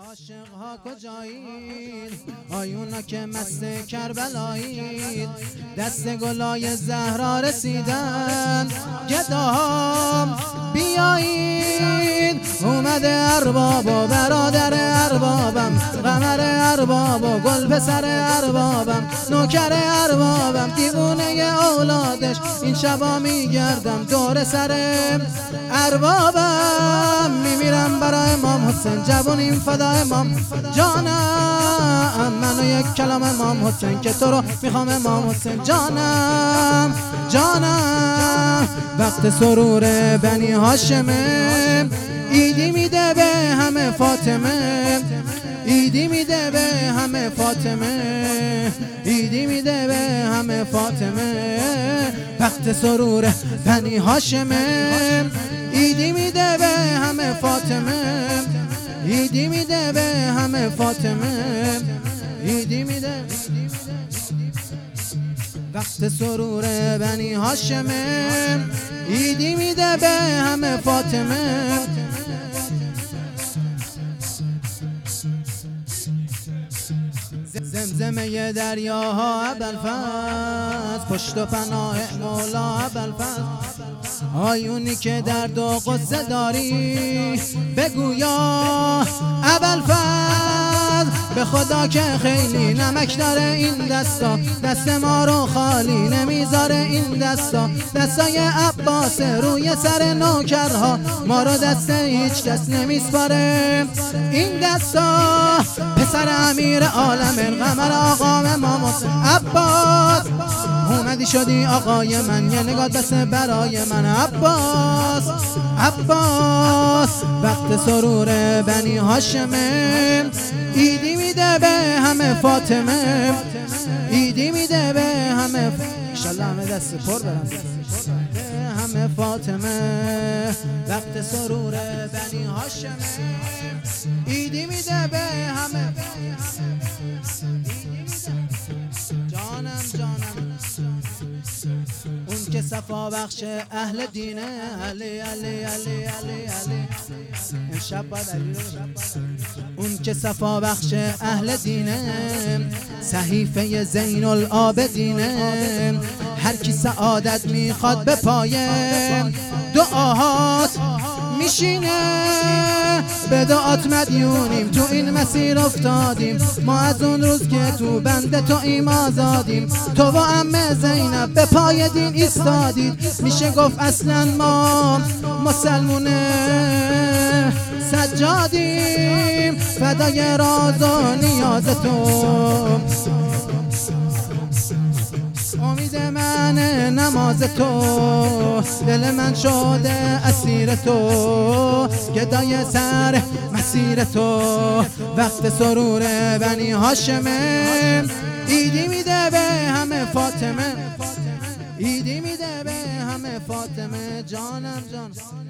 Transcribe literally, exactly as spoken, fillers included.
عاشق ها کجایید؟ آیونا که مست کربلایید. دست گلای زهرا رسیدن، گداها بیایید. اومده ارباب و برادر اربابم، قمر ارباب و گل پسر اربابم، نوکر اربابم، دیوونه اولادش. این شبا میگردم دور سر اربابم، میمیرم برای امام حسین، جوونیم فدا امام جانم. منو یک کلام امام حسین که تو رو میخوام امام حسین جانم جانم. وقت سرور بنی هاشمه، ایدی میده به همه فاطمه، ایدی میده به همه فاطمه، ایدی میده به همه فاطمه. وقت سرور بنی هاشمه، ایدی میده به همه فاطمه، ایدی میده به همه فاطمه، ایدی میده. وقت سرور بنی هاشمه، ایدی میده به همه فاطمه. زمزمه دریاها ابوالفضل، پشت و پناه مولا ابوالفضل. آیونی که درد و غصه داری بگویا ابوالفضل، به خدا که خیلی نمک داره این دستا، دست ما رو خالی نمیذاره این دستا. دستای عباس روی سر نوکرها، ما رو دست هیچ کس نمیسپاره این دستا. پسر امیر عالم قمر آقا امام حسین عباس، اومدی شدی آقای من، یه نگاه بس برای من عباس عباس. وقت سرور بنی هاشمه، ایدی میده به همه فاطمه، ایدی میده به همه. انشالله همه دست پر برم همه فاطمه. وقت سرور بنی هاشمه، ایدی میده به همه. جانم جانم اون که صفا بخش اهل دینه، علی علی علی علی علی. امشب باید علی رو اون که صفا بخش اهل دینه، صحیفه زین العابدینه. هر کی سعادت میخواد به پایه دعاهات میشینه، به دعات مدیونیم، تو این مسیر افتادیم ما از اون روز که تو بند تو ایم آزادیم. تو و عمه زینب به پای دین ایستادید، میشه گفت اصلا ما مسلمونه سجادیم، فدای راز و نیاز تو. امید من نماز تو، دل من شده اسیر تو، گدای سر مسیر تو. وقت سرور بنی هاشمه، ایدی میده به همه فاطمه، ایدی میده به همه فاطمه. جانم جان